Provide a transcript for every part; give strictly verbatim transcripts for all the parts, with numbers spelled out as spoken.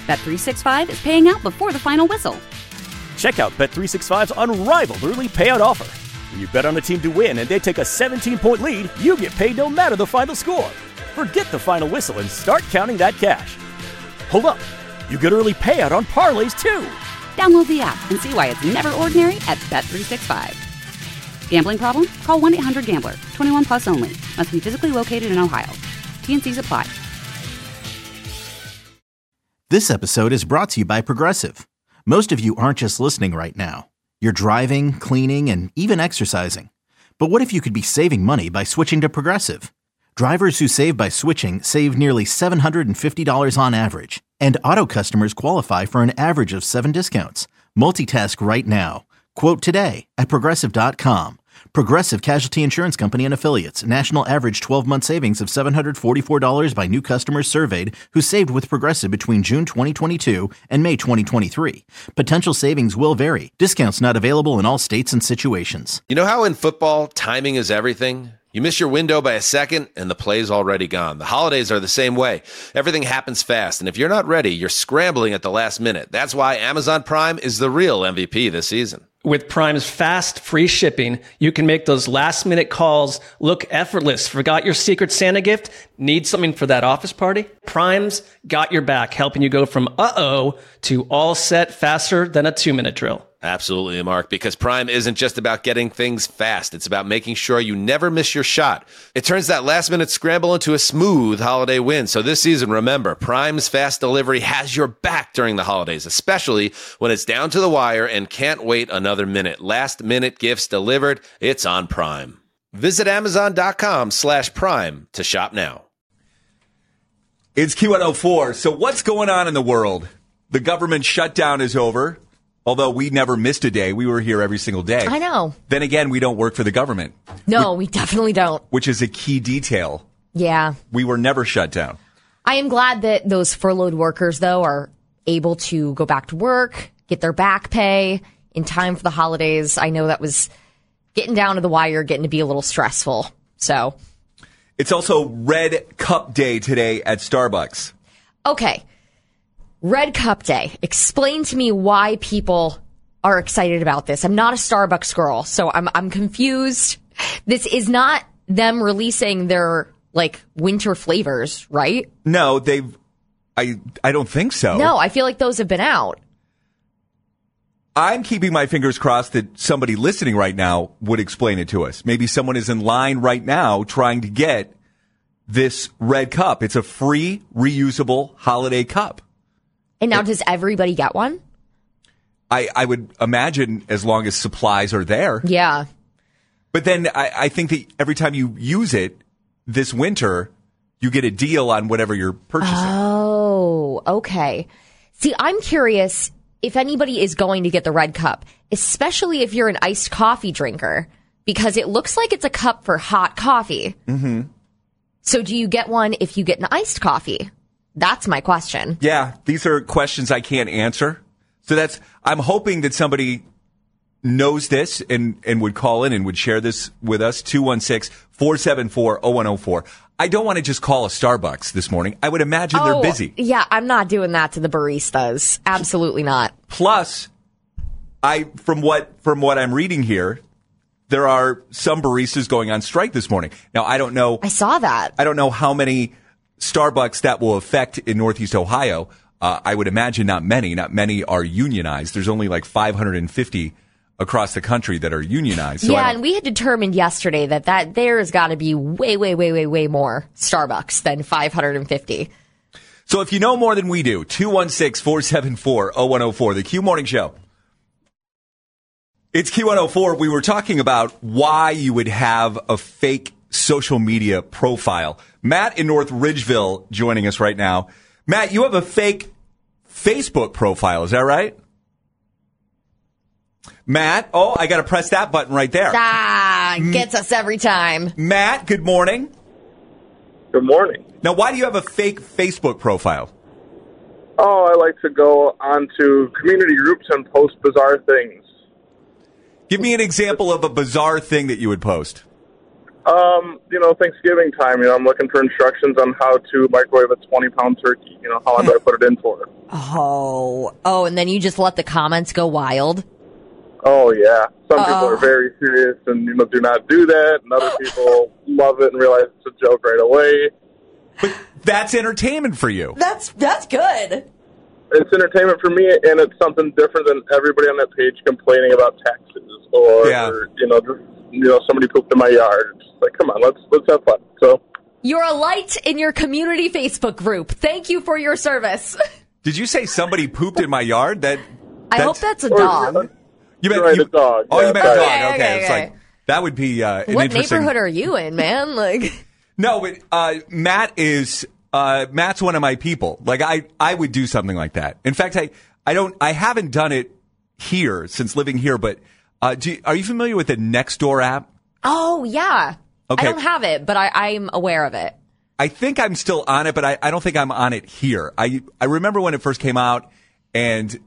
Bet three sixty-five is paying out before the final whistle. Check out Bet three sixty-five's unrivaled early payout offer. When you bet on a team to win and they take a seventeen-point lead, you get paid no matter the final score. Forget the final whistle and start counting that cash. Hold up. You get early payout on parlays, too. Download the app and see why it's never ordinary at Bet three sixty-five. Gambling problem? Call one eight hundred gambler. twenty-one plus only. Must be physically located in Ohio. T N Cs apply. This episode is brought to you by Progressive. Most of you aren't just listening right now. You're driving, cleaning, and even exercising. But what if you could be saving money by switching to Progressive? Drivers who save by switching save nearly seven hundred fifty dollars on average. And auto customers qualify for an average of seven discounts. Multitask right now. Quote today at Progressive dot com. Progressive Casualty Insurance Company and Affiliates. National average twelve-month savings of seven hundred forty-four dollars by new customers surveyed who saved with Progressive between June twenty twenty-two and May twenty twenty-three. Potential savings will vary. Discounts not available in all states and situations. You know how in football, timing is everything? You miss your window by a second, and the play's already gone. The holidays are the same way. Everything happens fast, and if you're not ready, you're scrambling at the last minute. That's why Amazon Prime is the real M V P this season. With Prime's fast, free shipping, you can make those last-minute calls look effortless. Forgot your Secret Santa gift? Need something for that office party? Prime's got your back, helping you go from uh-oh to all set faster than a two-minute drill. Absolutely, Mark, because Prime isn't just about getting things fast. It's about making sure you never miss your shot. It turns that last-minute scramble into a smooth holiday win. So this season, remember, Prime's fast delivery has your back during the holidays, especially when it's down to the wire and can't wait another minute. Last-minute gifts delivered, it's on Prime. Visit Amazon.com slash Prime to shop now. It's Q one oh four. So what's going on in the world? The government shutdown is over. Although we never missed a day. We were here every single day. I know. Then again, we don't work for the government. No, which, we definitely don't. Which is a key detail. Yeah. We were never shut down. I am glad that those furloughed workers, though, are able to go back to work, get their back pay in time for the holidays. I know that was getting down to the wire, getting to be a little stressful. So. It's also Red Cup Day today at Starbucks. Okay. Red Cup Day. Explain to me why people are excited about this. I'm not a Starbucks girl, so I'm I'm confused. This is not them releasing their like winter flavors, right? No, they've I I don't think so. No, I feel like those have been out. I'm keeping my fingers crossed that somebody listening right now would explain it to us. Maybe someone is in line right now trying to get this Red Cup. It's a free, reusable holiday cup. And now, does everybody get one? I, I would imagine as long as supplies are there. Yeah. But then I, I think that every time you use it this winter, you get a deal on whatever you're purchasing. Oh, okay. See, I'm curious if anybody is going to get the Red Cup, especially if you're an iced coffee drinker, because it looks like it's a cup for hot coffee. Mm-hmm. So do you get one if you get an iced coffee? That's my question. Yeah, these are questions I can't answer. So that's, I'm hoping that somebody knows this and, and would call in and would share this with us. two one six, four seven four, zero one zero four. I don't want to just call a Starbucks this morning. I would imagine oh, they're busy. Yeah, I'm not doing that to the baristas. Absolutely not. Plus, I, from what, from what I'm reading here, there are some baristas going on strike this morning. Now, I don't know. I saw that. I don't know how many Starbucks that will affect in Northeast Ohio. Uh, I would imagine not many. Not many are unionized. There's only like five hundred fifty across the country that are unionized. So yeah, and we had determined yesterday that, that there's got to be way, way, way, way, way more Starbucks than five hundred fifty. So if you know more than we do, two one six, four seven four, zero one zero four, the Q Morning Show. It's Q one oh four. We were talking about why you would have a fake social media profile. Matt in North Ridgeville joining us right now. Matt, you have a fake Facebook profile. Is that right? Matt, oh, I got to press that button right there. Ah, gets us every time. Matt, good morning. Good morning. Now, why do you have a fake Facebook profile? Oh, I like to go onto community groups and post bizarre things. Give me an example of a bizarre thing that you would post. Um, you know, Thanksgiving time, you know, I'm looking for instructions on how to microwave a twenty-pound turkey. You know, how long do I put it in for? Oh. Oh, and then you just let the comments go wild? Oh, yeah. Some Uh-oh. people are very serious and, you know, do not do that. And other people love it and realize it's a joke right away. But that's entertainment for you. That's that's good. It's entertainment for me, and it's something different than everybody on that page complaining about taxes or, Yeah. or you know, just, you know, somebody pooped in my yard. It's like, come on, let's let's have fun. So You're a light in your community Facebook group. Thank you for your service. Did you say somebody pooped in my yard? That I hope that's a dog. You meant Right, you, a dog. Oh, Yeah, you meant a sorry. dog. Okay, Okay, okay, it's okay. like that would be uh, an What interesting. neighborhood are you in, man? Like, No, but uh, Matt is uh, Matt's one of my people. Like I, I would do something like that. In fact, I, I don't, I haven't done it here since living here. But uh, do you, are you familiar with the Nextdoor app? oh yeah. Okay. I don't have it, but I, I'm aware of it. I think I'm still on it, but I, I don't think I'm on it here. I, I remember when it first came out, and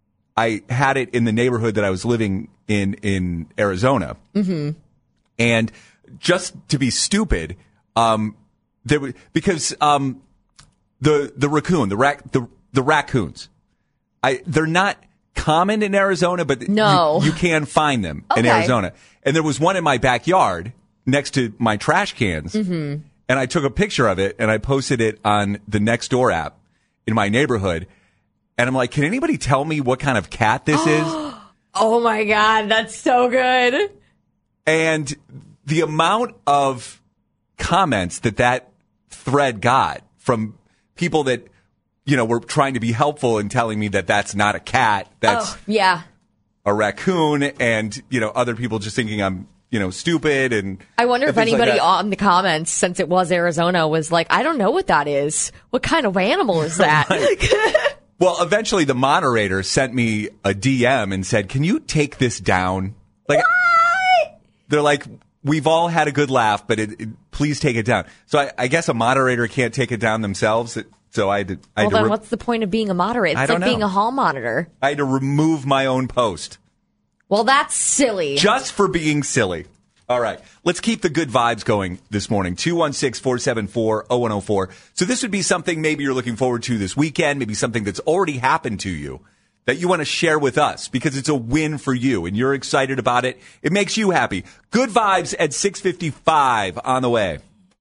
I had it in the neighborhood that I was living in in Arizona. Mm-hmm. And just to be stupid, um, there was, because um, the the raccoon, the rac, the the raccoons, I they're not common in Arizona, but No. you, you can find them in Okay. Arizona. And there was one in my backyard next to my trash cans. Mm-hmm. And I took a picture of it and I posted it on the Nextdoor app in my neighborhood. And I'm like, can anybody tell me what kind of cat this is? Oh my God, that's so good. And the amount of comments that that thread got from people that, you know, were trying to be helpful and telling me that that's not a cat, that's Oh, yeah. a raccoon, and, you know, other people just thinking I'm, you know, stupid. And I wonder and if things like anybody that. on the comments, since it was Arizona, was like, I don't know what that is. What kind of animal is that? Well, eventually the moderator sent me a D M and said, can you take this down? Like, What? they're like, we've all had a good laugh, but it, it, please take it down. So I, I guess a moderator can't take it down themselves. So I had to, I Well, had to, then re- what's the point of being a moderator? It's I like don't know. being a hall monitor. I had to remove my own post Well, that's silly. just for being silly. All right. Let's keep the good vibes going this morning. two one six, four seven four, zero one zero four. So this would be something maybe you're looking forward to this weekend, maybe something that's already happened to you that you want to share with us because it's a win for you and you're excited about it. It makes you happy. Good vibes at six fifty-five on the way.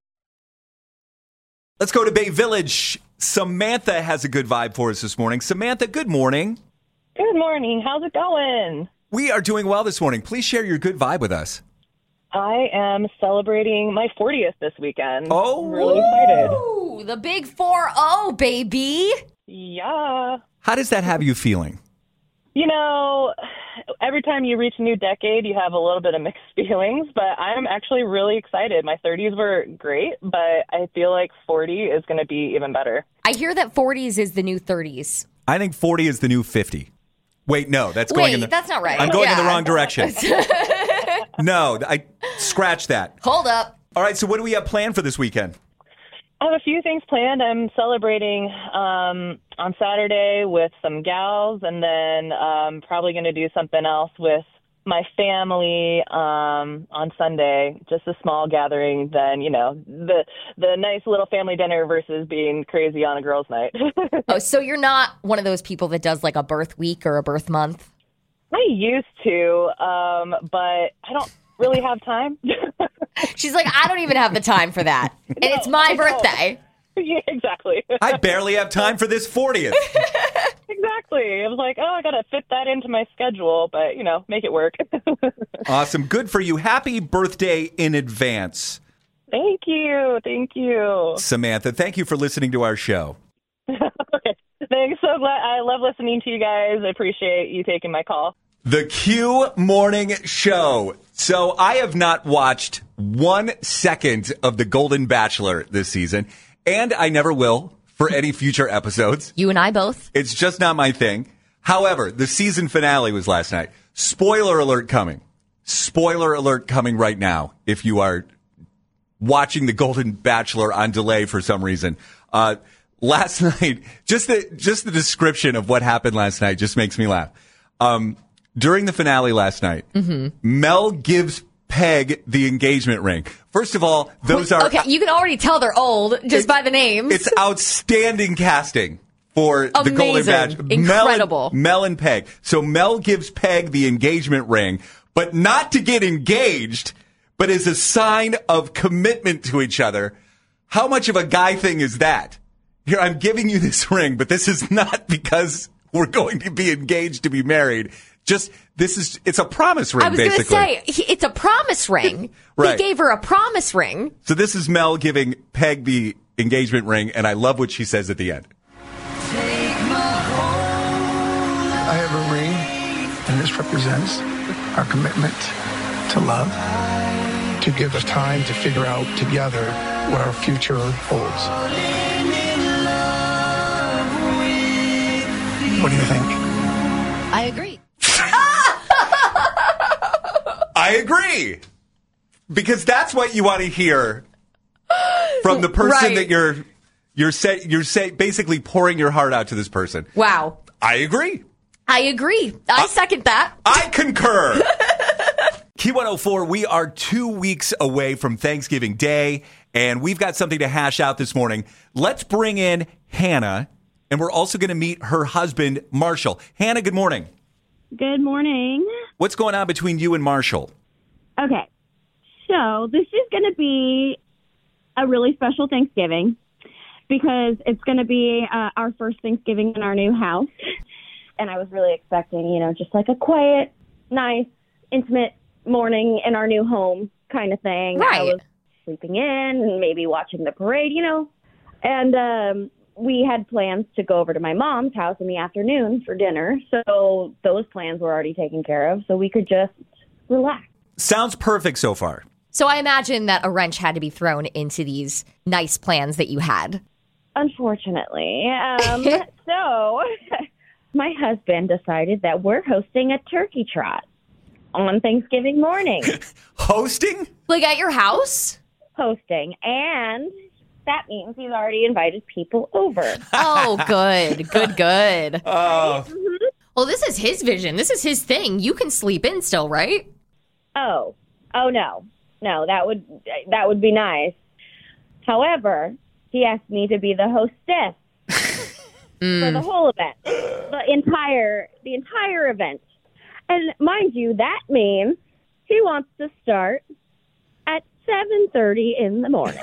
Let's go to Bay Village. Samantha has a good vibe for us this morning. Samantha, good morning. Good morning. How's it going? We are doing well this morning. Please share your good vibe with us. I am celebrating my fortieth this weekend. Oh. I'm really excited. Ooh, the big four oh, baby. Yeah. How does that have you feeling? You know, every time you reach a new decade, you have a little bit of mixed feelings, but I'm actually really excited. My thirties were great, but I feel like forty is going to be even better. I hear that forties is the new thirties. I think forty is the new fifty. Wait, no, that's going Wait, in the that's not right. I'm going in the Yeah. wrong direction. No, I scratch that. Hold up. All right, so what do we have planned for this weekend? I have a few things planned. I'm celebrating um, on Saturday with some gals, and then um, probably going to do something else with my family um, on Sunday. Just a small gathering. Then you know the the nice little family dinner versus being crazy on a girls' night. Oh, so you're not one of those people that does like a birth week or a birth month? I used to, um, but I don't really have time. She's like, I don't even have the time for that. And it's my I don't. birthday. Yeah, exactly. I barely have time for this fortieth. Exactly. I was like, oh, I got to fit that into my schedule, but, you know, make it work. Awesome. Good for you. Happy birthday in advance, Thank you. Thank you. Samantha. Thank you for listening to our show. Okay. Thanks. So glad. I love listening to you guys. I appreciate you taking my call. The Q Morning Show. So I have not watched one second of The Golden Bachelor this season, and I never will for any future episodes. You and I both. It's just not my thing. However, the season finale was last night. Spoiler alert coming. Spoiler alert coming right now if you are watching The Golden Bachelor on delay for some reason. Uh, last night, just the just the description of what happened last night just makes me laugh. Um, during the finale last night, Mel gives Peg the engagement ring. First of all, those are... Okay, you can already tell they're old just by the names. It's outstanding casting for the Golden Badge. Incredible. Mel and, Mel and Peg. So Mel gives Peg the engagement ring, but not to get engaged, but as a sign of commitment to each other. How much of a guy thing is that? Here, I'm giving you this ring, but this is not because we're going to be engaged to be married. Just, this is, it's a promise ring, I was basically. going to say, he, it's a promise ring. Right. He gave her a promise ring. So this is Mel giving Peg the engagement ring, and I love what she says at the end. I have a ring, and this represents our commitment to love, to give us time to figure out together what our future holds. What do you think? I agree. I agree. Because that's what you want to hear from the person Right. that you're you're say, you're say, basically pouring your heart out to this person. Wow. I agree. I agree. I uh, second that. I concur. Q one oh four, we are two weeks away from Thanksgiving Day, and we've got something to hash out this morning. Let's bring in Hannah, and we're also going to meet her husband, Marshall. Hannah, good morning. Good morning. What's going on between you and Marshall? Okay, so this is going to be a really special Thanksgiving because it's going to be uh, our first Thanksgiving in our new house. And I was really expecting, you know, just like a quiet, nice, intimate morning in our new home kind of thing. Right. I was sleeping in and maybe watching the parade, you know. And um, we had plans to go over to my mom's house in the afternoon for dinner. So those plans were already taken care of. So we could just relax. Sounds perfect so far. So I imagine that a wrench had to be thrown into these nice plans that you had. Unfortunately. Um, so my husband decided that we're hosting a turkey trot on Thanksgiving morning. Hosting? Like at your house? Hosting. And that means he's already invited people over. Oh, good. Good, good. Oh. Mm-hmm. Well, this is his vision. This is his thing. You can sleep in still, right? Oh. Oh, no. No, that would that would be nice. However, he asked me to be the hostess mm. for the whole event. The entire the entire event. And mind you, that means he wants to start at seven thirty in the morning.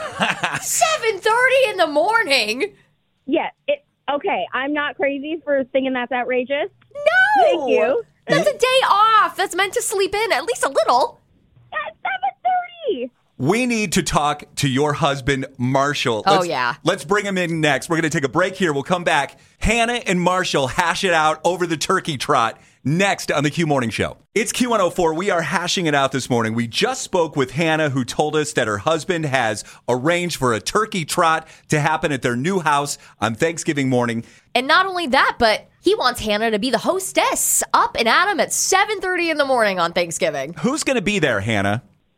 seven thirty in the morning? Yeah. It, okay, I'm not crazy for thinking that's outrageous. No! Thank you. That's a day off. That's meant to sleep in at least a little. At seven thirty. We need to talk to your husband, Marshall. Oh, Let's, yeah. Let's bring him in next. We're going to take a break here. We'll come back. Hannah and Marshall hash it out over the turkey trot next on the Q Morning Show. It's Q one oh four. We are hashing it out this morning. We just spoke with Hannah, who told us that her husband has arranged for a turkey trot to happen at their new house on Thanksgiving morning. And not only that, but he wants Hannah to be the hostess up and at him at seven thirty in the morning on Thanksgiving. Who's going to be there, Hannah?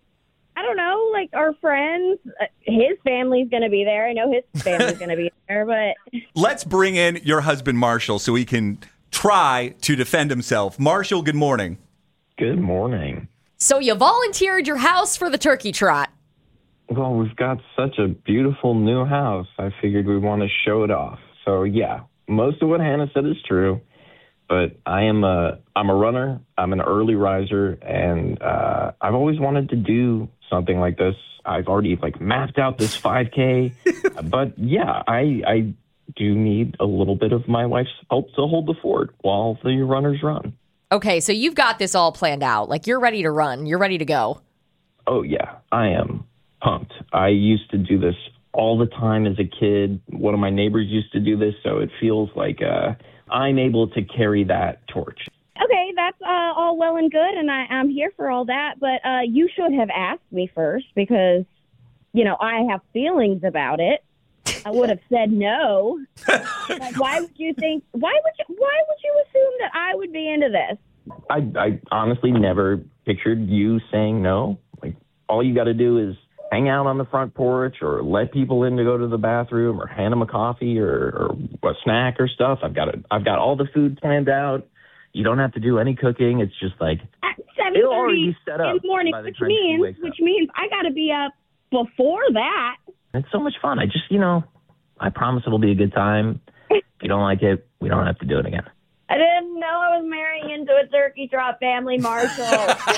I don't know, like our friends. Uh, his family's going to be there. I know his family's going to be there, but... Let's bring in your husband, Marshall, so he can try to defend himself. Marshall, good morning. Good morning. So you volunteered your house for the turkey trot. Well, we've got such a beautiful new house. I figured we want to show it off. So, yeah, most of what Hannah said is true. But I am a, I'm a runner. I'm an early riser, and uh, I've always wanted to do something like this. I've already like mapped out this five K, but yeah, I I do need a little bit of my wife's help to hold the fort while the runners run. Okay, so you've got this all planned out. Like you're ready to run. You're ready to go. Oh yeah, I am pumped. I used to do this all the time as a kid. One of my neighbors used to do this, so it feels like uh, I'm able to carry that torch. Okay, that's uh, all well and good, and I, I'm here for all that, but uh, you should have asked me first because, you know, I have feelings about it. I would have said no. Like, why would you think, why would you, why would you assume that I would be into this? I, I honestly never pictured you saying no. Like, all you got to do is hang out on the front porch or let people in to go to the bathroom or hand them a coffee or, or a snack or stuff. I've got it. I've got all the food planned out. You don't have to do any cooking. It's just like... I, seven It'll thirty already in set up the morning, by the which time she means wakes up. which means I got to be up before that. It's so much fun. I just, you know, I promise it'll be a good time. If you don't like it, we don't have to do it again. I didn't know I was marrying into a turkey trot family, Marshall.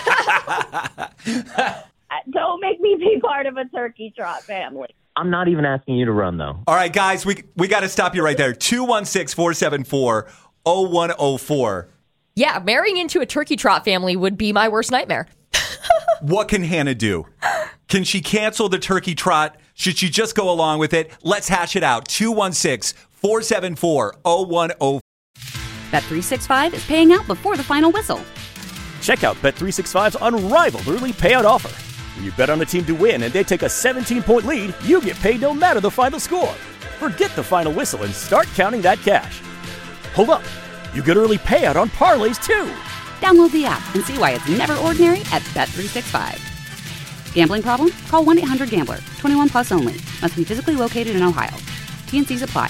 Don't make me be part of a turkey trot family. I'm not even asking you to run, though. All right, guys, we we got to stop you right there. two one six, four seven four, zero one zero four. Yeah, marrying into a turkey trot family would be my worst nightmare. What can Hannah do? Can she cancel the turkey trot? Should she just go along with it? Let's hash it out. two one six, four seven four, zero one zero four. Bet three sixty-five is paying out before the final whistle. Check out Bet three sixty-five's unrivaled early payout offer. When you bet on a team to win and they take a seventeen-point lead, you get paid no matter the final score. Forget the final whistle and start counting that cash. Hold up. You get early payout on parlays, too. Download the app and see why it's never ordinary at Bet three sixty-five. Gambling problem? Call one eight hundred gambler. twenty-one plus only. Must be physically located in Ohio. T N Cs apply.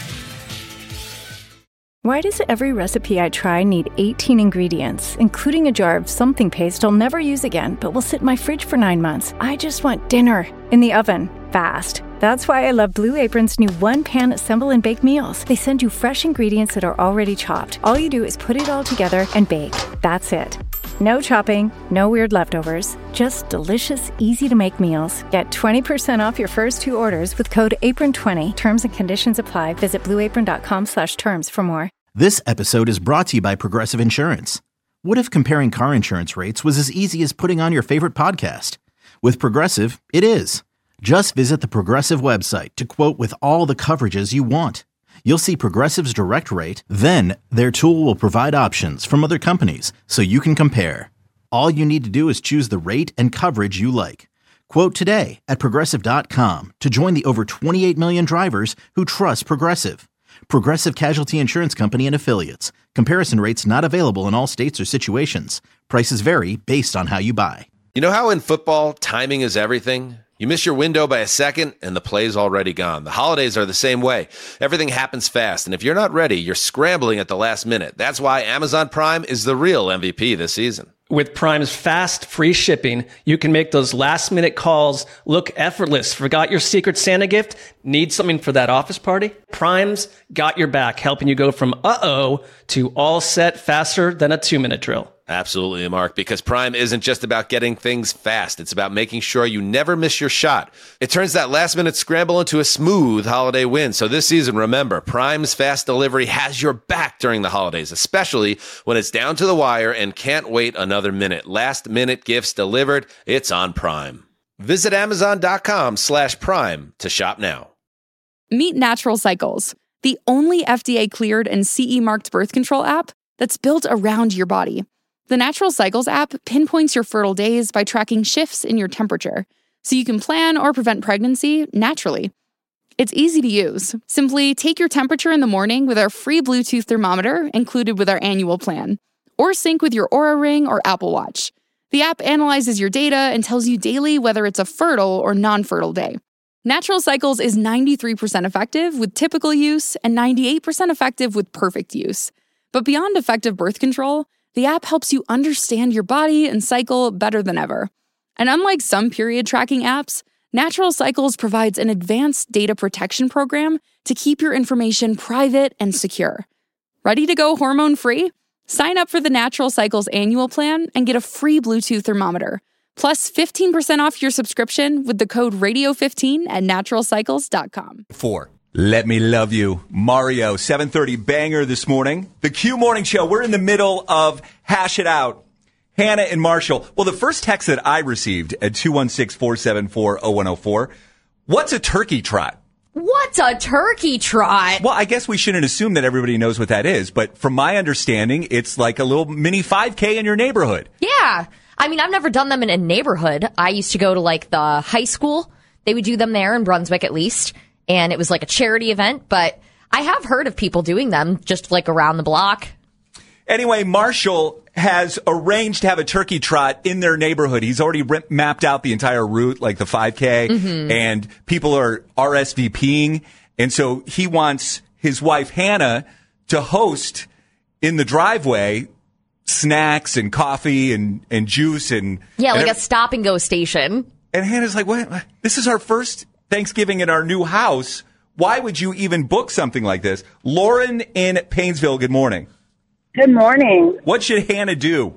Why does every recipe I try need eighteen ingredients, including a jar of something paste I'll never use again, but will sit in my fridge for nine months? I just want dinner in the oven, fast. That's why I love Blue Apron's new one-pan assemble and bake meals. They send you fresh ingredients that are already chopped. All you do is put it all together and bake. That's it. No chopping, no weird leftovers, just delicious, easy-to-make meals. Get twenty percent off your first two orders with code apron twenty. Terms and conditions apply. Visit blueapron.com slash terms for more. This episode is brought to you by Progressive Insurance. What if comparing car insurance rates was as easy as putting on your favorite podcast? With Progressive, it is. Just visit the Progressive website to quote with all the coverages you want. You'll see Progressive's direct rate, then their tool will provide options from other companies so you can compare. All you need to do is choose the rate and coverage you like. Quote today at Progressive dot com to join the over twenty-eight million drivers who trust Progressive. Progressive Casualty Insurance Company and Affiliates. Comparison rates not available in all states or situations. Prices vary based on how you buy. You know how in football, timing is everything? You miss your window by a second, and the play's already gone. The holidays are the same way. Everything happens fast, and if you're not ready, you're scrambling at the last minute. That's why Amazon Prime is the real M V P this season. With Prime's fast, free shipping, you can make those last-minute calls look effortless. Forgot your Secret Santa gift? Need something for that office party? Prime's got your back, helping you go from uh-oh to all set faster than a two-minute drill. Absolutely, Mark, because Prime isn't just about getting things fast. It's about making sure you never miss your shot. It turns that last-minute scramble into a smooth holiday win. So this season, remember, Prime's fast delivery has your back during the holidays, especially when it's down to the wire and can't wait another minute. Last-minute gifts delivered, it's on Prime. Visit Amazon.com slash Prime to shop now. Meet Natural Cycles, the only F D A-cleared and C E-marked birth control app that's built around your body. The Natural Cycles app pinpoints your fertile days by tracking shifts in your temperature, so you can plan or prevent pregnancy naturally. It's easy to use. Simply take your temperature in the morning with our free Bluetooth thermometer included with our annual plan, or sync with your Oura Ring or Apple Watch. The app analyzes your data and tells you daily whether it's a fertile or non-fertile day. Natural Cycles is ninety-three percent effective with typical use and ninety-eight percent effective with perfect use. But beyond effective birth control, the app helps you understand your body and cycle better than ever. And unlike some period tracking apps, Natural Cycles provides an advanced data protection program to keep your information private and secure. Ready to go hormone-free? Sign up for the Natural Cycles annual plan and get a free Bluetooth thermometer, plus fifteen percent off your subscription with the code radio fifteen at natural cycles dot com. Four. Let me love you. Mario, seven thirty banger this morning. The Q Morning Show. We're in the middle of Hash It Out. Hannah and Marshall. Well, the first text that I received at two one six, four seven four, zero one zero four. What's a turkey trot? What's a turkey trot? Well, I guess we shouldn't assume that everybody knows what that is, but from my understanding, it's like a little mini five K in your neighborhood. Yeah. I mean, I've never done them in a neighborhood. I used to go to like the high school. They would do them there in Brunswick at least. And it was like a charity event, but I have heard of people doing them just like around the block. Anyway, Marshall has arranged to have a turkey trot in their neighborhood. He's already r- mapped out the entire route, like the five K, mm-hmm. and people are R S V P ing. And so he wants his wife, Hannah, to host in the driveway snacks and coffee and, and juice and Yeah, and like every- a stop and go station. And Hannah's like, what? This is our first Thanksgiving in our new house. Why would you even book something like this? Lauren in Painesville, good morning. Good morning. What should Hannah do?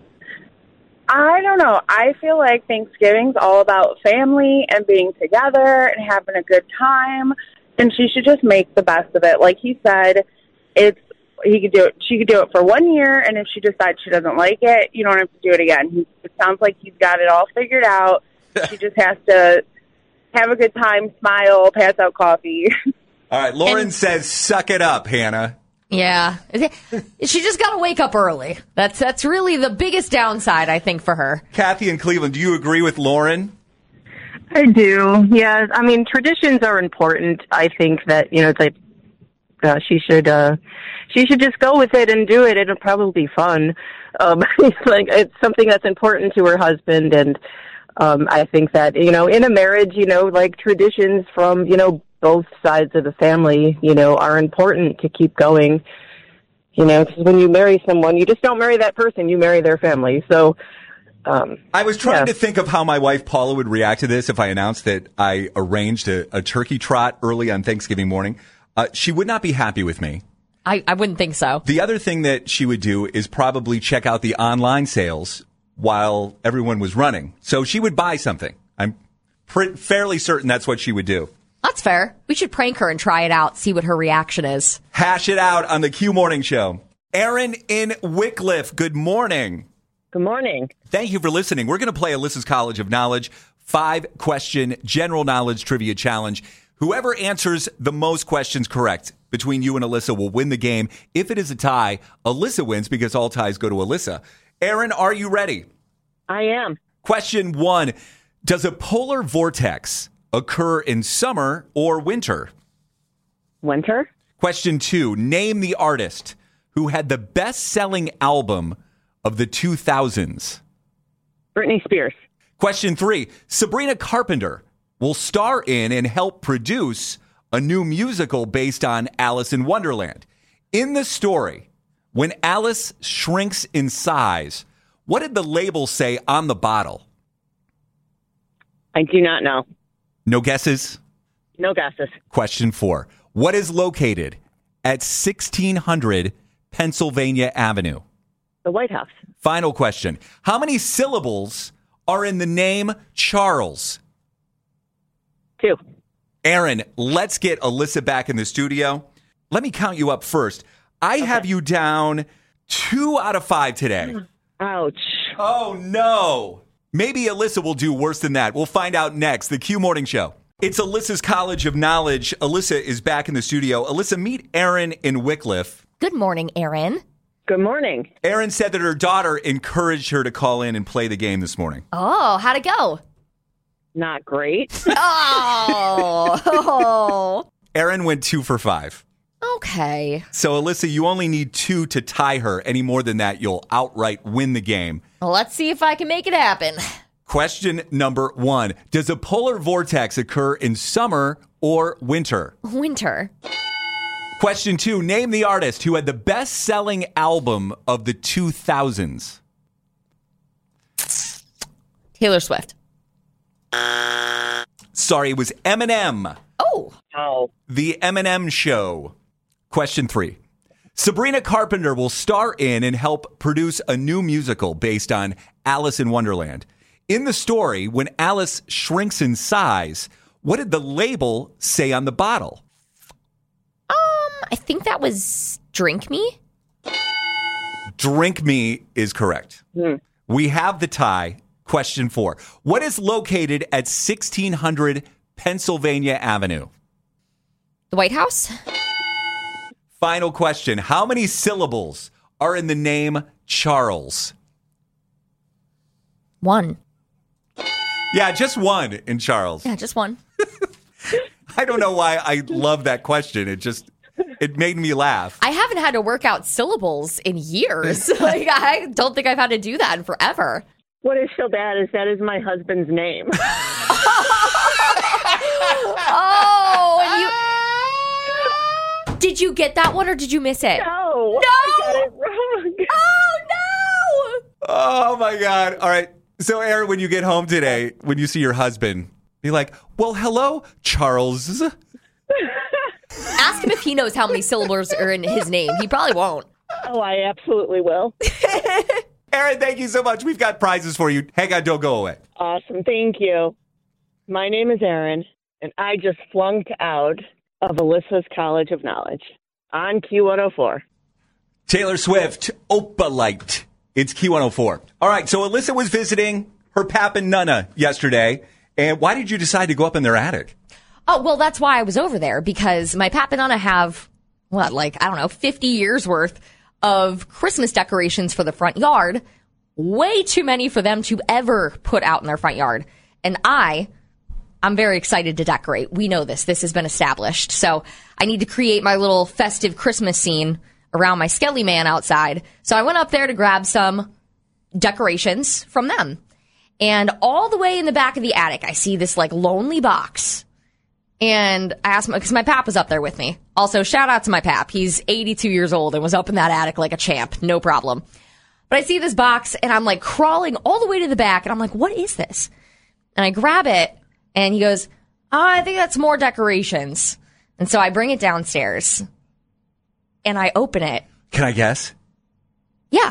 I don't know. I feel like Thanksgiving's all about family and being together and having a good time, and she should just make the best of it. Like he said, it's he could do it. She could do it for one year, and if she decides she doesn't like it, you don't have to do it again. He, it sounds like he's got it all figured out. She just has to have a good time, smile, pass out coffee. All right, Lauren And- says, suck it up, Hannah. Yeah. She just got to wake up early. That's that's really the biggest downside, I think, for her. Kathy in Cleveland, do you agree with Lauren? I do. Yeah. I mean, traditions are important. I think that, you know, it's like uh, she should uh, she should just go with it and do it. It'll probably be fun. Um, it's like it's something that's important to her husband, and um, I think that, you know, in a marriage, you know, like traditions from, you know, both sides of the family, you know, are important to keep going. You know, because when you marry someone, you just don't marry that person, you marry their family. So, um, I was trying yeah. to think of how my wife Paula would react to this if I announced that I arranged a, a turkey trot early on Thanksgiving morning. Uh, she would not be happy with me. I, I wouldn't think so. The other thing that she would do is probably check out the online sales while everyone was running. So she would buy something. I'm pr- fairly certain that's what she would do. That's fair. We should prank her and try it out, see what her reaction is. Hash it out on the Q Morning Show. Aaron in Wickliffe, good morning. Good morning. Thank you for listening. We're going to play Alyssa's College of Knowledge five question general knowledge trivia challenge. Whoever answers the most questions correct between you and Alyssa will win the game. If it is a tie, Alyssa wins because all ties go to Alyssa. Aaron, are you ready? I am. Question one. Does a polar vortex occur in summer or winter? Winter. Question two. Name the artist who had the best-selling album of the two thousands. Britney Spears. Question three. Sabrina Carpenter will star in and help produce a new musical based on Alice in Wonderland. In the story, when Alice shrinks in size, what did the label say on the bottle? I do not know. No guesses? No guesses. Question four. What is located at sixteen hundred Pennsylvania Avenue? The White House. Final question. How many syllables are in the name Charles? Two. Aaron, let's get Alyssa back in the studio. Let me count you up first. I okay. have you down two out of five today. Ouch. Oh, no. Maybe Alyssa will do worse than that. We'll find out next. The Q Morning Show. It's Alyssa's College of Knowledge. Alyssa is back in the studio. Alyssa, meet Aaron in Wickliffe. Good morning, Aaron. Good morning. Aaron said that her daughter encouraged her to call in and play the game this morning. Oh, how'd it go? Not great. oh. oh. Aaron went two for five. Okay. So, Alyssa, you only need two to tie her. Any more than that, you'll outright win the game. Well, let's see if I can make it happen. Question number one. Does a polar vortex occur in summer or winter? Winter. Question two. Name the artist who had the best-selling album of the two thousands. Taylor Swift. Sorry, it was Eminem. Oh. Oh. The Eminem Show. Question three. Sabrina Carpenter will star in and help produce a new musical based on Alice in Wonderland. In the story, when Alice shrinks in size, what did the label say on the bottle? Um, I think that was Drink Me. Drink Me is correct. Hmm. We have the tie. Question four. What is located at sixteen hundred Pennsylvania Avenue? The White House. Final question. How many syllables are in the name Charles? One. Yeah, just one in Charles. Yeah, just one. I don't know why I love that question. It just, it made me laugh. I haven't had to work out syllables in years. Like, I don't think I've had to do that in forever. What is so bad is that is my husband's name. Oh, and you... Did you get that one or did you miss it? No. No. I got it wrong. Oh, Oh, my God. All right. So, Aaron, when you get home today, when you see your husband, be like, well, hello, Charles. Ask him if he knows how many syllables are in his name. He probably won't. Oh, I absolutely will. Aaron, thank you so much. We've got prizes for you. Hang on, don't go away. Awesome. Thank you. My name is Aaron, and I just flunked out of Alyssa's College of Knowledge on Q one oh four. Taylor Swift, Opalite. It's Q one oh four. All right, so Alyssa was visiting her pap and nana yesterday. And why did you decide to go up in their attic? Oh, well, that's why I was over there, because my pap and nana have, what, like, I don't know, fifty years worth of Christmas decorations for the front yard. Way too many for them to ever put out in their front yard. And I, I'm very excited to decorate. We know this. This has been established. So I need to create my little festive Christmas scene around my Skelly man outside. So I went up there to grab some decorations from them. And all the way in the back of the attic, I see this like lonely box. And I asked him, because my pap was up there with me. Also, shout out to my pap. He's eighty-two years old and was up in that attic like a champ. No problem. But I see this box and I'm like crawling all the way to the back. And I'm like, what is this? And I grab it and he goes, oh, I think that's more decorations. And so I bring it downstairs and I open it. Can I guess? Yeah.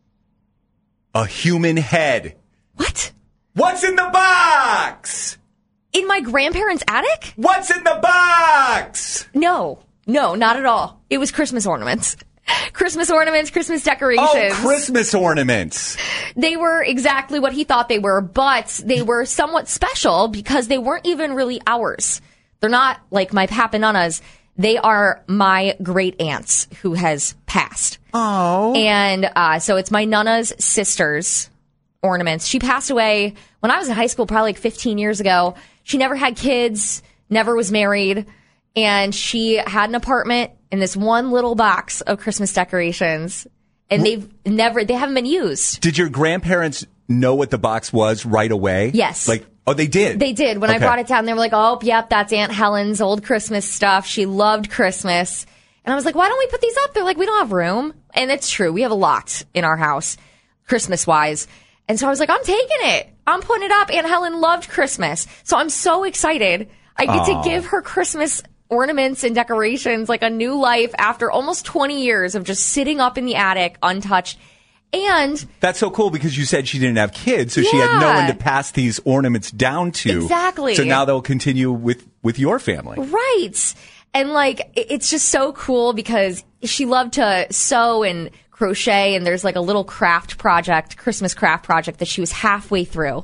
A human head. What? What's in the box? In my grandparents' attic? What's in the box? No, no, not at all. It was Christmas ornaments. Christmas ornaments, Christmas decorations. Oh, Christmas ornaments. They were exactly what he thought they were, but they were somewhat special because they weren't even really ours. They're not like my pap and nana's. They are my great aunt's who has passed. Oh. And uh, so it's my nana's sister's ornaments. She passed away when I was in high school, probably like fifteen years ago. She never had kids, never was married, and she had an apartment in this one little box of Christmas decorations, and they've never, they haven't been used. Did your grandparents know what the box was right away? Yes. Like, oh, they did? They did. When Okay. I brought it down, they were like, oh, yep, that's Aunt Helen's old Christmas stuff. She loved Christmas. And I was like, why don't we put these up? They're like, we don't have room. And it's true. We have a lot in our house, Christmas-wise. And so I was like, I'm taking it. I'm putting it up. Aunt Helen loved Christmas. So I'm so excited. I get Aw. to give her Christmas ornaments and decorations, like a new life after almost twenty years of just sitting up in the attic untouched. And That's so cool because you said she didn't have kids, so she had no Yeah. one to pass these ornaments down to. Exactly. So now they'll continue with, with your family. Right. And like, it- it's just so cool because she loved to sew and crochet, and there's like a little craft project, Christmas craft project that she was halfway through.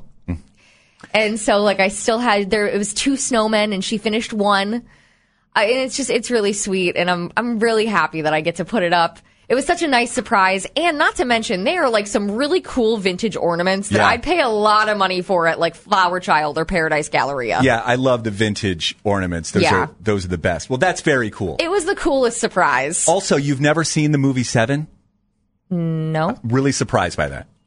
And so like I still had there, it was two snowmen and she finished one. I, and it's just, it's really sweet. And I'm, I'm really happy that I get to put it up. It was such a nice surprise. And not to mention, they are like some really cool vintage ornaments that Yeah. I'd pay a lot of money for at like Flower Child or Paradise Galleria. Yeah, I love the vintage ornaments. Those Yeah. are those are the best. Well, that's very cool. It was the coolest surprise. Also, you've never seen the movie Seven? No. Really surprised by that.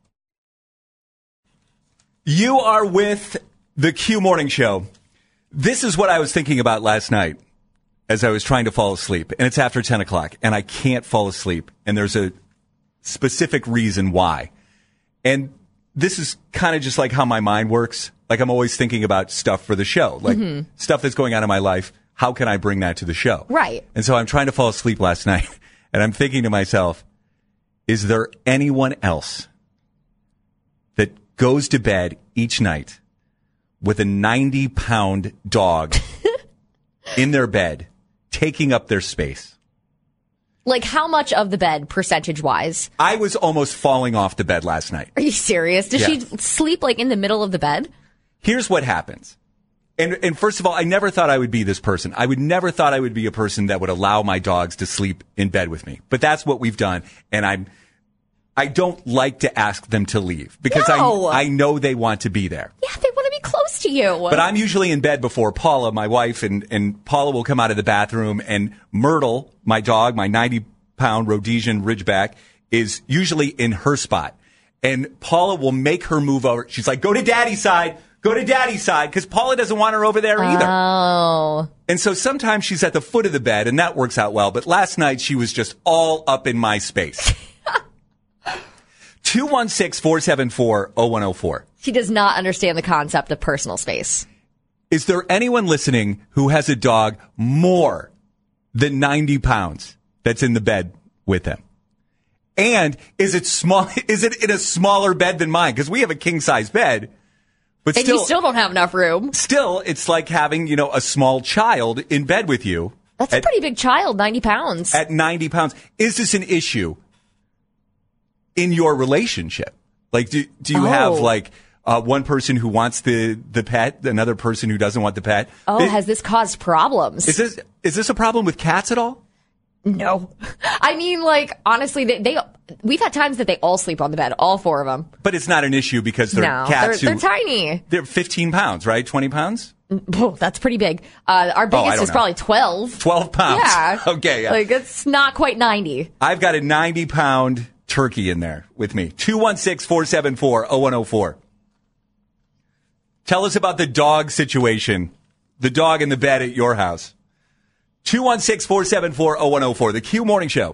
You are with the Q Morning Show. This is what I was thinking about last night as I was trying to fall asleep. And it's after ten o'clock, and I can't fall asleep. And there's a specific reason why. And this is kind of just like how my mind works. Like I'm always thinking about stuff for the show, like Mhm. stuff that's going on in my life. How can I bring that to the show? Right. And so I'm trying to fall asleep last night, and I'm thinking to myself, is there anyone else that goes to bed each night with a ninety pound dog in their bed, taking up their space? Like how much of the bed, percentage wise? I was almost falling off the bed last night. Are you serious? Does Yeah. she sleep like in the middle of the bed? Here's what happens. And, and first of all, I never thought I would be this person. I would never thought I would be a person that would allow my dogs to sleep in bed with me. But that's what we've done. And I'm, I don't like to ask them to leave because No. I, I know they want to be there. Yeah, they want to be close to you. But I'm usually in bed before Paula, my wife, and, and Paula will come out of the bathroom, and Myrtle, my dog, my ninety pound Rhodesian Ridgeback, is usually in her spot. And Paula will make her move over. She's like, go to daddy's side, go to daddy's side, because Paula doesn't want her over there either. Oh. And so sometimes she's at the foot of the bed, and that works out well. But last night, she was just all up in my space. two one six, four seven four, zero one zero four. He does not understand the concept of personal space. Is there anyone listening who has a dog more than ninety pounds that's in the bed with them? And is it small? Is it in a smaller bed than mine? Because we have a king size bed, but and still, you still don't have enough room. Still, it's like having, you know, a small child in bed with you. That's at, a pretty big child, ninety pounds. At ninety pounds. Is this an issue in your relationship? Like, do, do you oh. have like uh, one person who wants the, the pet, another person who doesn't want the pet? Oh, it, has this caused problems? Is this, is this a problem with cats at all? No. I mean, like, honestly, they, they we've had times that they all sleep on the bed, all four of them. But it's not an issue because they're no, cats they're, who... They're tiny. They're fifteen pounds, right? twenty pounds? Oh, that's pretty big. Uh, our biggest oh, is know. probably twelve. twelve pounds? Yeah. Okay, yeah. Like, it's not quite ninety. I've got a ninety pound turkey in there with me. two one six, four seven four, zero one zero four. Tell us about the dog situation. The dog in the bed at your house. two one six, four seven four, zero one zero four. The Q Morning Show.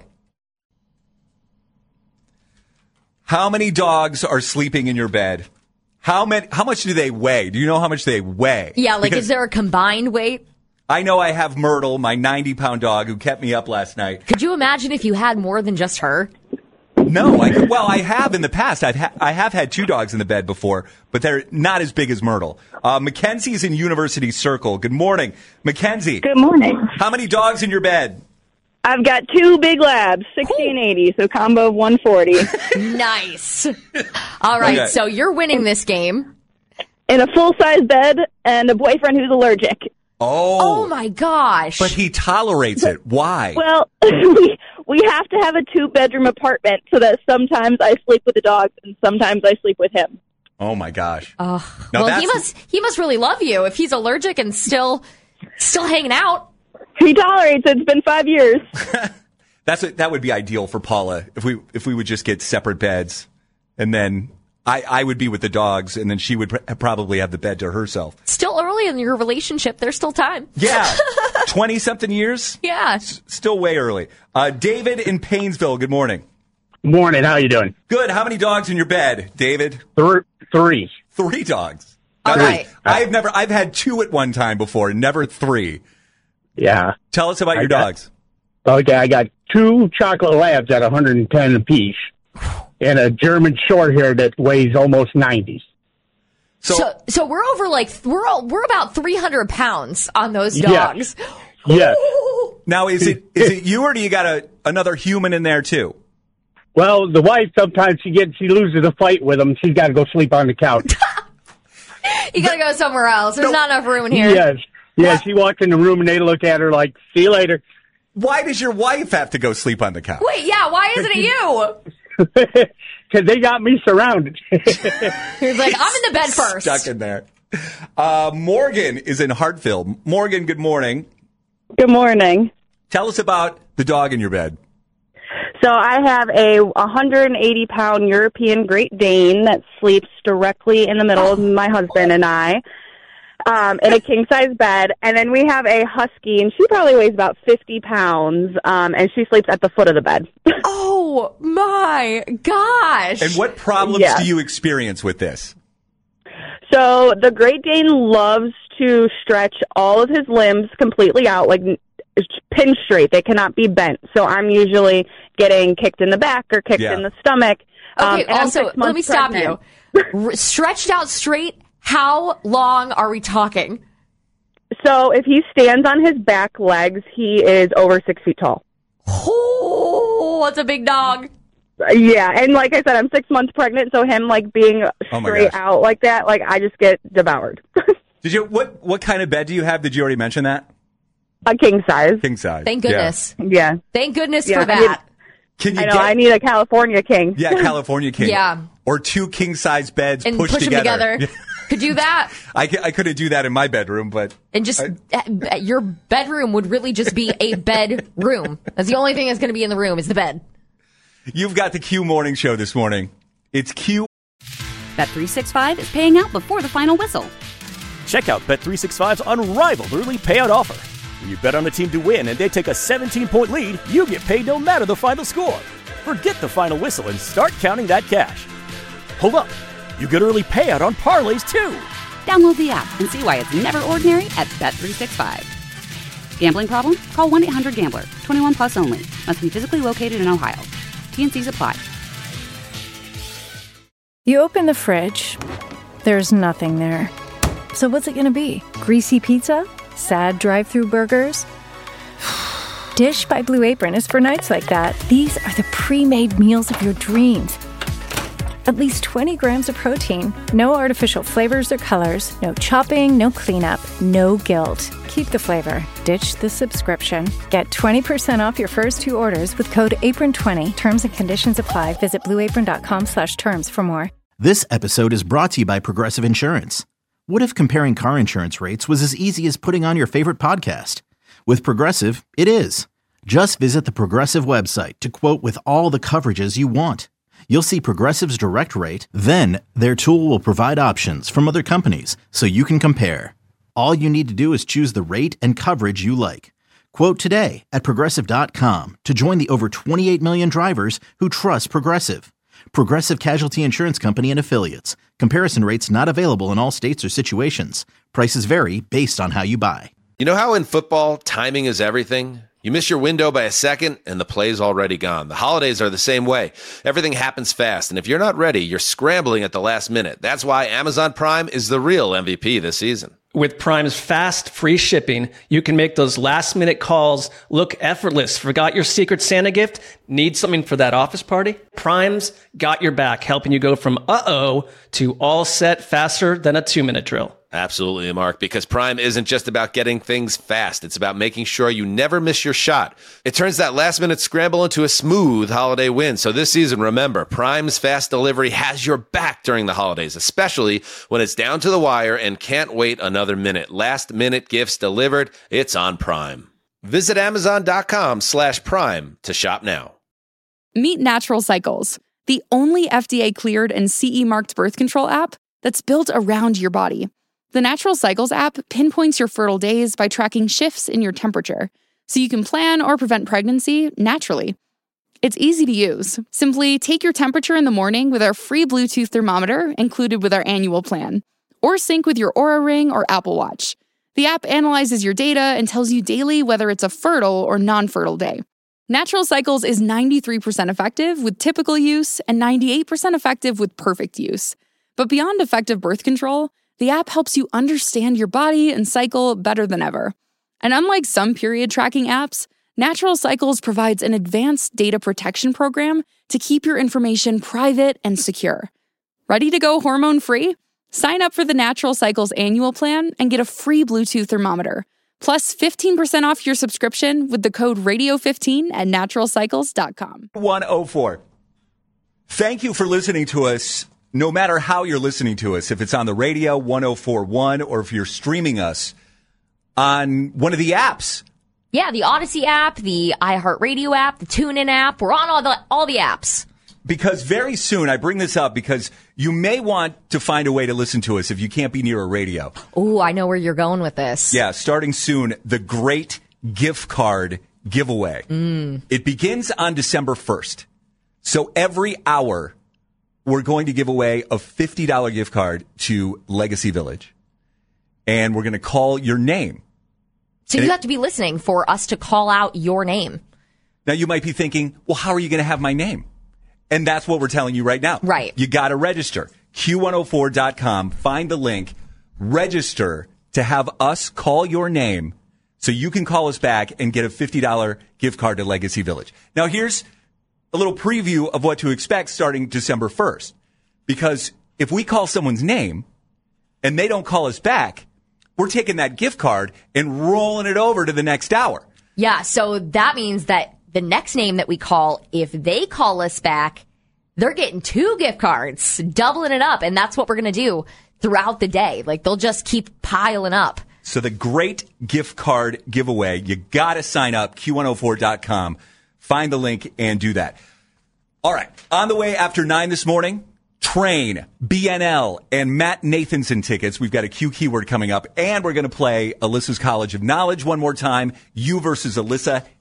How many dogs are sleeping in your bed? How many? How much do they weigh? Do you know how much they weigh? Yeah, like, because is there a combined weight? I know I have Myrtle, my ninety pound dog, who kept me up last night. Could you imagine if you had more than just her? No, I could, well, I have in the past. I've ha- I have had two dogs in the bed before, but they're not as big as Myrtle. Uh, Mackenzie's in University Circle. Good morning, Mackenzie. Good morning. How many dogs in your bed? I've got two big labs, sixteen eighty, so combo of one forty. Nice. All right, Okay. so you're winning this game. In a full-size bed and a boyfriend who's allergic. Oh. Oh, my gosh. But he tolerates it. Why? Well, we, we have to have a two-bedroom apartment so that sometimes I sleep with the dogs and sometimes I sleep with him. Oh, my gosh. Uh, No, well, he that's- must he must really love you if he's allergic and still still hanging out. He tolerates it. It's been five years. That's what, that would be ideal for Paula if we if we would just get separate beds, and then I, I would be with the dogs, and then she would pr- probably have the bed to herself. Still early in your relationship. There's still time. Yeah, twenty something years. Yeah, S- still way early. Uh, David in Painesville. Good morning. Morning. How you doing? Good. How many dogs in your bed, David? Three. Three. Three dogs. All Now, right. I've never. I've had two at one time before, never three. Yeah. Tell us about I your got- dogs. Okay, I got two chocolate labs at one hundred ten apiece, and a German short hair that weighs almost ninety. So, so we're over like we're all, we're about three hundred pounds on those Yes. dogs. Yes. Now, is it is it you or do you got a another human in there too? Well, the wife sometimes she gets she loses a fight with him. She's got to go sleep on the couch. You gotta go somewhere else. There's not enough room in here. Yes. Yeah, she walks in the room and they look at her like, "See you later." Why does your wife have to go sleep on the couch? Wait, yeah. Why isn't it you? Because they got me surrounded. He's like, I'm in the bed first. Stuck in there. Uh, Morgan is in Hartfield. Morgan, good morning. Good morning. Tell us about the dog in your bed. So I have a one hundred eighty pound European Great Dane that sleeps directly in the middle of my husband and I. Um, in a king-size bed, and then we have a husky, and she probably weighs about fifty pounds, um, and she sleeps at the foot of the bed. Oh, my gosh. And what problems Yeah. do you experience with this? So the Great Dane loves to stretch all of his limbs completely out, like pin straight. They cannot be bent. So I'm usually getting kicked in the back or kicked Yeah. in the stomach. Um, Okay, and I'm also, six let me months stop pregnant. you. R- stretched out straight, how long are we talking? So if he stands on his back legs, he is over six feet tall. Oh, that's a big dog. Uh, Yeah, and like I said, I'm six months pregnant, so him like being Oh my straight gosh. out like that, like I just get devoured. Did you what what kind of bed do you have? Did you already mention that? A king size. King size. Thank goodness. Yeah. Thank goodness Yeah, for I that. Can you I know, get I need a California king. Yeah, California king. Yeah. Or two king size beds And pushed push them together. together. Could do that. I, c- I couldn't do that in my bedroom, but And just uh, your bedroom would really just be a bedroom. That's the only thing that's going to be in the room is the bed. you've got the Q Morning Show this morning. It's Q. Bet three sixty-five is paying out before the final whistle. Check out Bet three sixty-five's unrivaled early payout offer. When you bet on a team to win and they take a seventeen point lead, you get paid no matter the final score. Forget the final whistle and start counting that cash. Hold up. You get early payout on parlays, too. Download the app and see why it's never ordinary at Bet three sixty-five. Gambling problem? Call one eight hundred gambler. twenty-one plus only. Must be physically located in Ohio. T N Cs apply. You open the fridge. There's nothing there. So what's it going to be? Greasy pizza? Sad drive-through burgers? Dish by Blue Apron is for nights like that. These are the pre-made meals of your dreams. At least twenty grams of protein, no artificial flavors or colors, no chopping, no cleanup, no guilt. Keep the flavor. Ditch the subscription. Get twenty percent off your first two orders with code apron twenty. Terms and conditions apply. Visit blueapron.com slash terms for more. This episode is brought to you by Progressive Insurance. What if comparing car insurance rates was as easy as putting on your favorite podcast? With Progressive, it is. Just visit the Progressive website to quote with all the coverages you want. You'll see Progressive's direct rate, then their tool will provide options from other companies so you can compare. All you need to do is choose the rate and coverage you like. Quote today at Progressive dot com to join the over twenty-eight million drivers who trust Progressive. Progressive Casualty Insurance Company and Affiliates. Comparison rates not available in all states or situations. Prices vary based on how you buy. You know how in football, timing is everything? You miss your window by a second, and the play's already gone. The holidays are the same way. Everything happens fast, and if you're not ready, you're scrambling at the last minute. That's why Amazon Prime is the real M V P this season. With Prime's fast, free shipping, you can make those last-minute calls look effortless. Forgot your Secret Santa gift? Need something for that office party? Prime's got your back, helping you go from uh-oh to all set faster than a two-minute drill. Absolutely, Mark, because Prime isn't just about getting things fast. It's about making sure you never miss your shot. It turns that last-minute scramble into a smooth holiday win. So this season, remember, Prime's fast delivery has your back during the holidays, especially when it's down to the wire and can't wait another minute. Last-minute gifts delivered, it's on Prime. Visit Amazon.com slash Prime to shop now. Meet Natural Cycles, the only F D A-cleared and C E-marked birth control app that's built around your body. The Natural Cycles app pinpoints your fertile days by tracking shifts in your temperature, so you can plan or prevent pregnancy naturally. It's easy to use. Simply take your temperature in the morning with our free Bluetooth thermometer included with our annual plan, or sync with your Oura Ring or Apple Watch. The app analyzes your data and tells you daily whether it's a fertile or non-fertile day. Natural Cycles is ninety-three percent effective with typical use and ninety-eight percent effective with perfect use. But beyond effective birth control, the app helps you understand your body and cycle better than ever. And unlike some period tracking apps, Natural Cycles provides an advanced data protection program to keep your information private and secure. Ready to go hormone-free? Sign up for the Natural Cycles annual plan and get a free Bluetooth thermometer, plus fifteen percent off your subscription with the code radio fifteen at natural cycles dot com. one oh four. Thank you for listening to us. No matter how you're listening to us, if it's on the radio, one oh four point one, or if you're streaming us on one of the apps. Yeah, the Odyssey app, the iHeartRadio app, the TuneIn app. We're on all the all the apps. Because very soon, I bring this up because you may want to find a way to listen to us if you can't be near a radio. Ooh, I know where you're going with this. Yeah, starting soon, the Great Gift Card Giveaway. Mm. It begins on December first. So every hour, we're going to give away a fifty dollars gift card to Legacy Village. And we're going to call your name. So and you it, have to be listening for us to call out your name. Now, you might be thinking, well, how are you going to have my name? And that's what we're telling you right now. Right. You got to register. Q one oh four dot com. Find the link. Register to have us call your name so you can call us back and get a fifty dollars gift card to Legacy Village. Now, here's a little preview of what to expect starting December first. Because if we call someone's name and they don't call us back, we're taking that gift card and rolling it over to the next hour. Yeah, so that means that the next name that we call, if they call us back, they're getting two gift cards, doubling it up. And that's what we're going to do throughout the day. Like, they'll just keep piling up. So the Great Gift Card Giveaway, you got to sign up, Q one oh four dot com. Find the link and do that. All right. On the way after nine this morning, Train, B N L, and Matt Nathanson tickets. We've got a Q keyword coming up, and we're going to play Alyssa's College of Knowledge one more time. You versus Alyssa,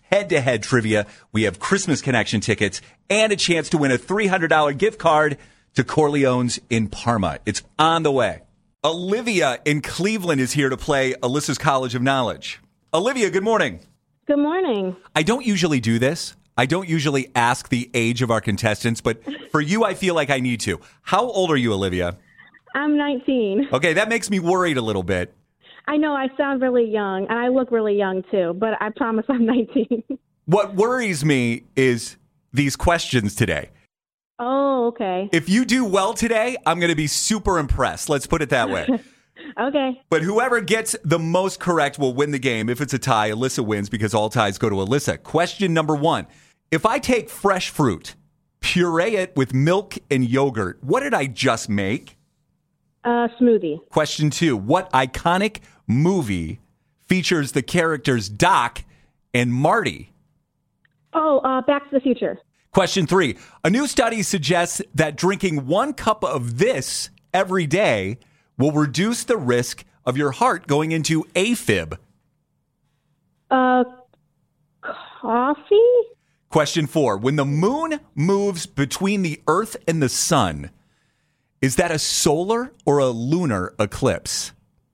head-to-head trivia. We have Christmas Connection tickets and a chance to win a three hundred dollars gift card to Corleone's in Parma. It's on the way. Olivia in Cleveland is here to play Alyssa's College of Knowledge. Olivia, good morning. Good morning. I don't usually do this. I don't usually ask the age of our contestants, but for you, I feel like I need to. How old are you, Olivia? I'm nineteen. Okay, that makes me worried a little bit. I know I sound really young, and I look really young, too, but I promise I'm nineteen. What worries me is these questions today. Oh, okay. If you do well today, I'm going to be super impressed. Let's put it that way. Okay. But whoever gets the most correct will win the game. If it's a tie, Alyssa wins because all ties go to Alyssa. Question number one. If I take fresh fruit, puree it with milk and yogurt, what did I just make? Uh, smoothie. Question two. What iconic movie features the characters Doc and Marty? Oh, uh, Back to the Future. Question three. A new study suggests that drinking one cup of this every day will reduce the risk of your heart going into AFib. Uh, coffee? Question four. When the moon moves between the Earth and the sun, is that a solar or a lunar eclipse?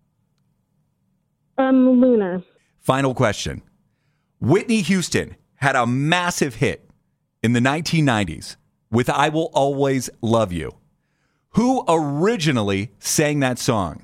Um, lunar. Final question. Whitney Houston had a massive hit in the nineteen nineties with I Will Always Love You. Who originally sang that song?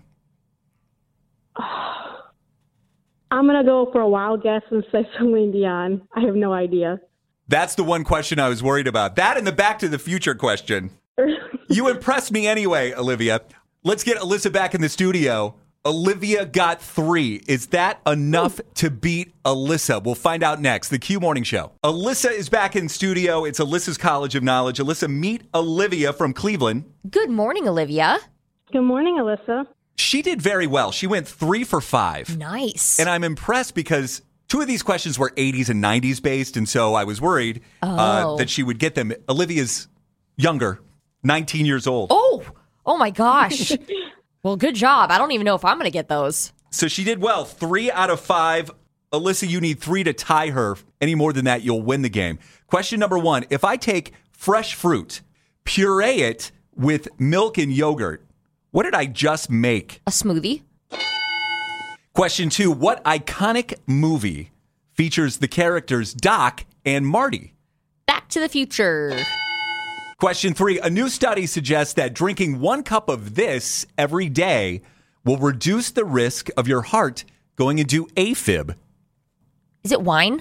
I'm going to go for a wild guess and say Celine Dion. I have no idea. That's the one question I was worried about. That and the Back to the Future question. You impressed me anyway, Olivia. Let's get Alyssa back in the studio. Olivia got three. Is that enough to beat Alyssa? We'll find out next. The Q Morning Show. Alyssa is back in studio. It's Alyssa's College of Knowledge. Alyssa, meet Olivia from Cleveland. Good morning, Olivia. Good morning, Alyssa. She did very well. She went three for five. Nice. And I'm impressed because two of these questions were eighties and nineties based, and so I was worried Oh. uh, that she would get them. Olivia's younger, nineteen years old. Oh, oh my gosh. Well, good job. I don't even know if I'm going to get those. So she did well. Three out of five. Alyssa, you need three to tie her. Any more than that, you'll win the game. Question number one. If I take fresh fruit, puree it with milk and yogurt, what did I just make? A smoothie. Question two. What iconic movie features the characters Doc and Marty? Back to the Future. Question three. A new study suggests that drinking one cup of this every day will reduce the risk of your heart going into AFib. Is it wine?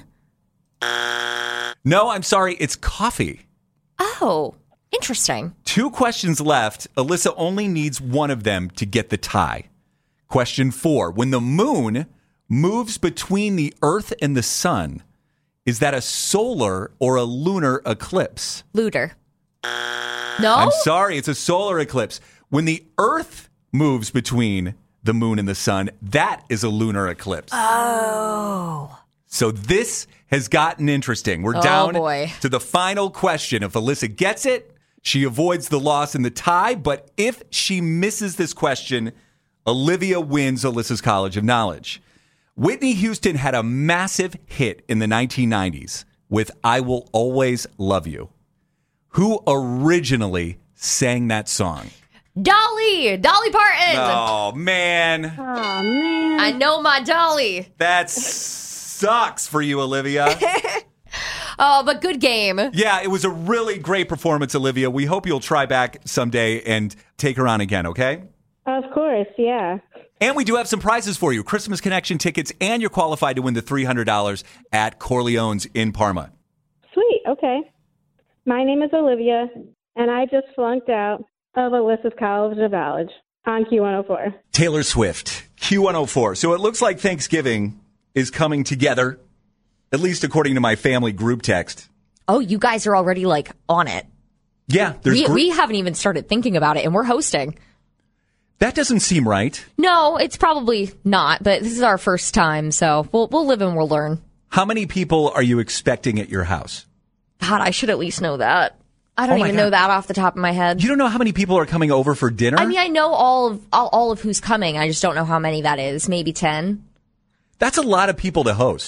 No, I'm sorry. It's coffee. Oh, interesting. Two questions left. Alyssa only needs one of them to get the tie. Question four. When the moon moves between the Earth and the sun, is that a solar or a lunar eclipse? Lunar. No? I'm sorry. It's a solar eclipse. When the Earth moves between the moon and the sun, that is a lunar eclipse. Oh. So this has gotten interesting. We're Oh, down boy. to the final question. If Alyssa gets it, she avoids the loss in the tie. But if she misses this question, Olivia wins Alyssa's College of Knowledge. Whitney Houston had a massive hit in the nineteen nineties with I Will Always Love You. Who originally sang that song? Dolly. Dolly Parton. Oh, man. Oh, man. I know my Dolly. That sucks for you, Olivia. Oh, but good game. Yeah, it was a really great performance, Olivia. We hope you'll try back someday and take her on again, okay? Of course, yeah. And we do have some prizes for you. Christmas Connection tickets, and you're qualified to win the three hundred dollars at Corleone's in Parma. Sweet, okay. My name is Olivia, and I just flunked out of Alyssa's College of Knowledge on Q one oh four. Taylor Swift, Q one oh four. So it looks like Thanksgiving is coming together, at least according to my family group text. Oh, you guys are already like on it. Yeah, there's We, group- we haven't even started thinking about it, and we're hosting. That doesn't seem right. No, it's probably not, but this is our first time, so we'll we'll live and we'll learn. How many people are you expecting at your house? God, I should at least know that. I don't Oh my even God. know that off the top of my head. You don't know how many people are coming over for dinner? I mean, I know all of all, all of who's coming. I just don't know how many that is. Maybe ten. That's a lot of people to host.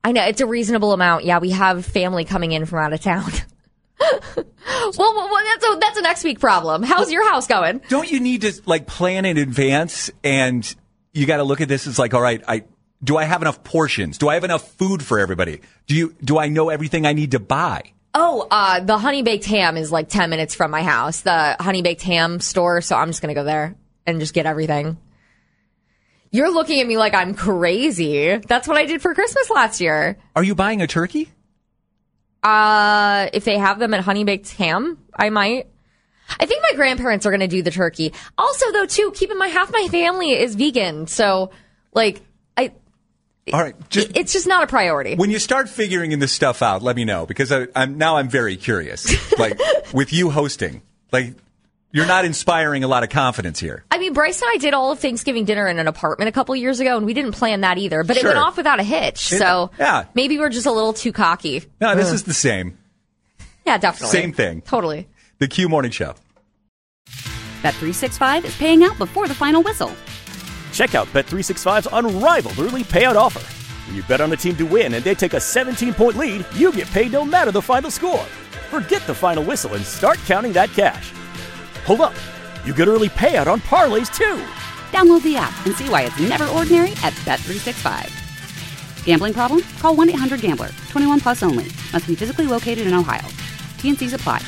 I know, it's a reasonable amount. Yeah, we have family coming in from out of town. well, well, that's a, that's a next week problem. How's your house going? Don't you need to like plan in advance, and you got to look at this as like, all right, I do I have enough portions? Do I have enough food for everybody? Do you do I know everything I need to buy? Oh, uh, the Honey Baked Ham is like ten minutes from my house, the Honey Baked Ham store. So I'm just going to go there and just get everything. You're looking at me like I'm crazy. That's what I did for Christmas last year. Are you buying a turkey? Uh, if they have them at Honey Baked Ham, I might. I think my grandparents are going to do the turkey. Also, though, too, keep in mind, half my family is vegan. So, like, I... All right. Just, it's just not a priority. When you start figuring this stuff out, let me know, because I, I'm now I'm very curious. Like, with you hosting, like, you're not inspiring a lot of confidence here. I mean, Bryce and I did all of Thanksgiving dinner in an apartment a couple years ago, and we didn't plan that either. But Sure. it went off without a hitch. So Yeah. maybe we're just a little too cocky. No, this Ugh. is the same. Yeah, definitely. Same thing. Totally. The Q Morning Show. Bet three sixty-five is paying out before the final whistle. Check out Bet three sixty-five's unrivaled early payout offer. When you bet on a team to win and they take a seventeen-point lead, you get paid no matter the final score. Forget the final whistle and start counting that cash. Hold up. You get early payout on parlays, too. Download the app and see why it's never ordinary at Bet three sixty-five. Gambling problem? Call one eight hundred gambler. twenty-one plus only. Must be physically located in Ohio. T N Cs apply.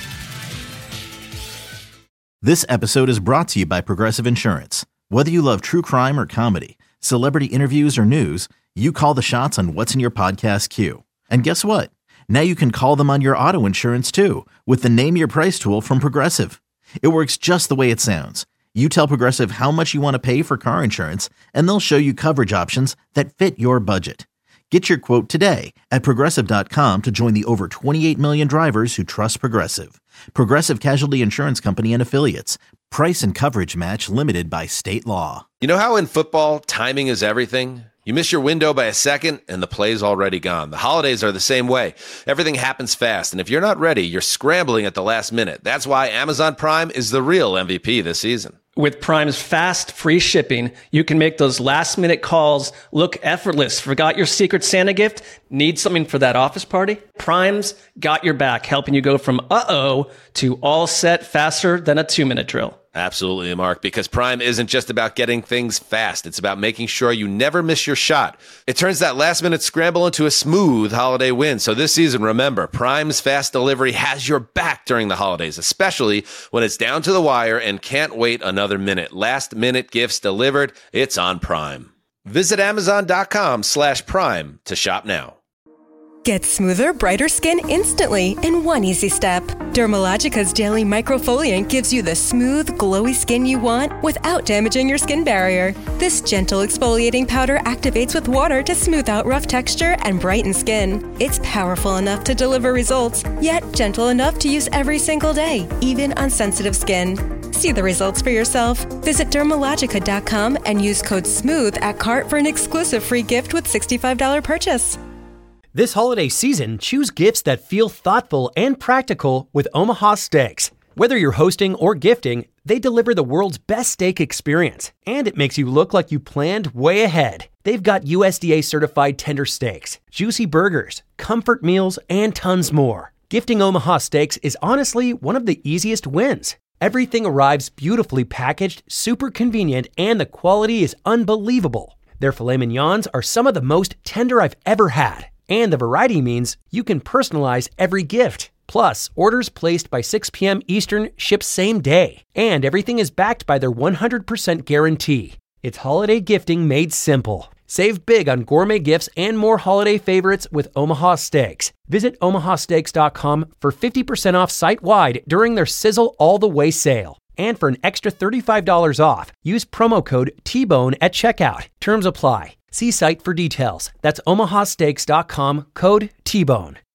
This episode is brought to you by Progressive Insurance. Whether you love true crime or comedy, celebrity interviews or news, you call the shots on what's in your podcast queue. And guess what? Now you can call them on your auto insurance too with the Name Your Price tool from Progressive. It works just the way it sounds. You tell Progressive how much you want to pay for car insurance, and they'll show you coverage options that fit your budget. Get your quote today at Progressive dot com to join the over twenty-eight million drivers who trust Progressive. Progressive Casualty Insurance Company and Affiliates. Price and coverage match limited by state law. You know how in football, timing is everything? You miss your window by a second, and the play's already gone. The holidays are the same way. Everything happens fast, and if you're not ready, you're scrambling at the last minute. That's why Amazon Prime is the real M V P this season. With Prime's fast, free shipping, you can make those last-minute calls look effortless. Forgot your Secret Santa gift? Need something for that office party? Prime's got your back, helping you go from uh-oh to all set faster than a two-minute drill. Absolutely, Mark, because Prime isn't just about getting things fast. It's about making sure you never miss your shot. It turns that last-minute scramble into a smooth holiday win. So this season, remember, Prime's fast delivery has your back during the holidays, especially when it's down to the wire and can't wait another minute. Last-minute gifts delivered, it's on Prime. Visit Amazon.com slash Prime to shop now. Get smoother, brighter skin instantly in one easy step. Dermalogica's Daily Microfoliant gives you the smooth, glowy skin you want without damaging your skin barrier. This gentle exfoliating powder activates with water to smooth out rough texture and brighten skin. It's powerful enough to deliver results, yet gentle enough to use every single day, even on sensitive skin. See the results for yourself. Visit Dermalogica dot com and use code SMOOTH at cart for an exclusive free gift with sixty-five dollars purchase. This holiday season, choose gifts that feel thoughtful and practical with Omaha Steaks. Whether you're hosting or gifting, they deliver the world's best steak experience, and it makes you look like you planned way ahead. They've got U S D A-certified tender steaks, juicy burgers, comfort meals, and tons more. Gifting Omaha Steaks is honestly one of the easiest wins. Everything arrives beautifully packaged, super convenient, and the quality is unbelievable. Their filet mignons are some of the most tender I've ever had. And the variety means you can personalize every gift. Plus, orders placed by six p.m. Eastern ship same day. And everything is backed by their one hundred percent guarantee. It's holiday gifting made simple. Save big on gourmet gifts and more holiday favorites with Omaha Steaks. Visit omaha steaks dot com for fifty percent off site-wide during their Sizzle All the Way sale. And for an extra thirty-five dollars off, use promo code T bone at checkout. Terms apply. See site for details. That's omaha steaks dot com, code T bone.